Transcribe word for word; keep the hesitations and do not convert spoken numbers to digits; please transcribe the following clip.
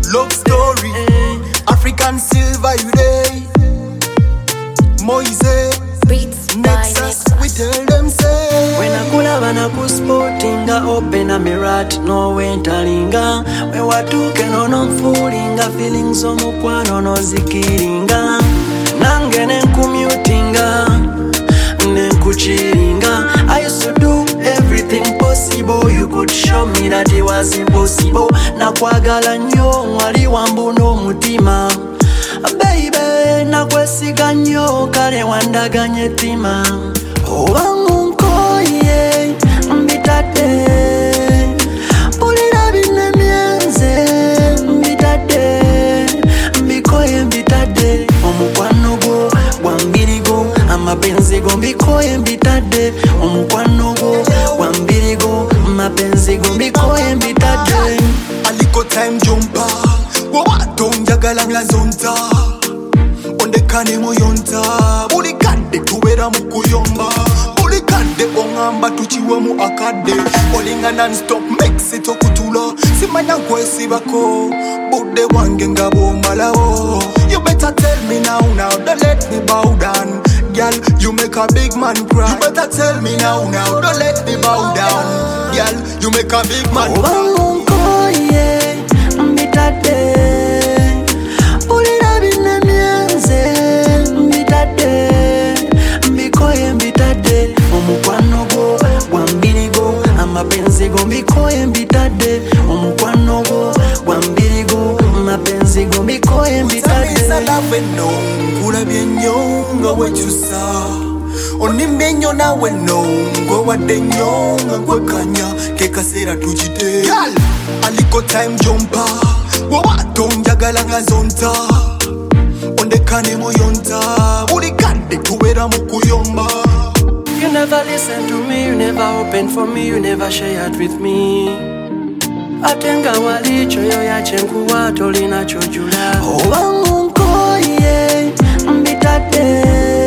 love story. African silver you day. Moise. Nexus, we tell them say. When I could have an aku sportinga, open a mirat, no wentalinga. When watuke no no foolinga, feelings of mukwano no zikiringa. Nange nencommutinga, nenkuchiringa. I used to do everything possible. You could show me that it was impossible. Nakwagala nnyo, wali wambuno mutima. Baby, nakwesiga nnyo kale wandaganye tima. Obangu nkoye mbitadde, mpulira binnemyenze mbitadde, mbikoye mbitadde. Omukwano gwo gwambiri go, amapenzi go mbikoye mbitadde. Omukwano gwo gwambiri go, amapenzi go mbikoye mbitadde. Aliko time jumper, wawato njagala ngazonta. Ondekane muyonta, buli kadde tubeera mu kuyomba. Buli kadde ongamba tukiwe mu akadde. Olinga non-stop makes it okutula. Simanya kwesibako, budde wange nga bw'omalawo. You better tell me now, now, don't let me bow down. Girl, you make a big man cry. You better tell me now, now, don't let me bow down. Girl, you make a big man cry. Obangu nkoye mbitadde, mpulira binnemyenze mbitadde, mbikoye mbitadde. Omukwano gwo gwambiri go, amapenzi go mbikoye mbitadde. Omukwano gwo gwambiri go, amapenzi go mbikoye mbitadde. Nawe no, nkulabye nnyo nga wekyusa. Onimbye nnyo nawe no, ng'owadde nnyo nga nkwekanya. Ke kaseera tukite. Girl, aliko time jumper, wawato njagala ngazonta. Ondekane muyonta, buli kadde tubeera mu kuyomba. You never listen to me, you never open for me, you never shared with me. Atenga walicho yo yachenkuwa tolina chojula. Obangu nkoye mbitadde.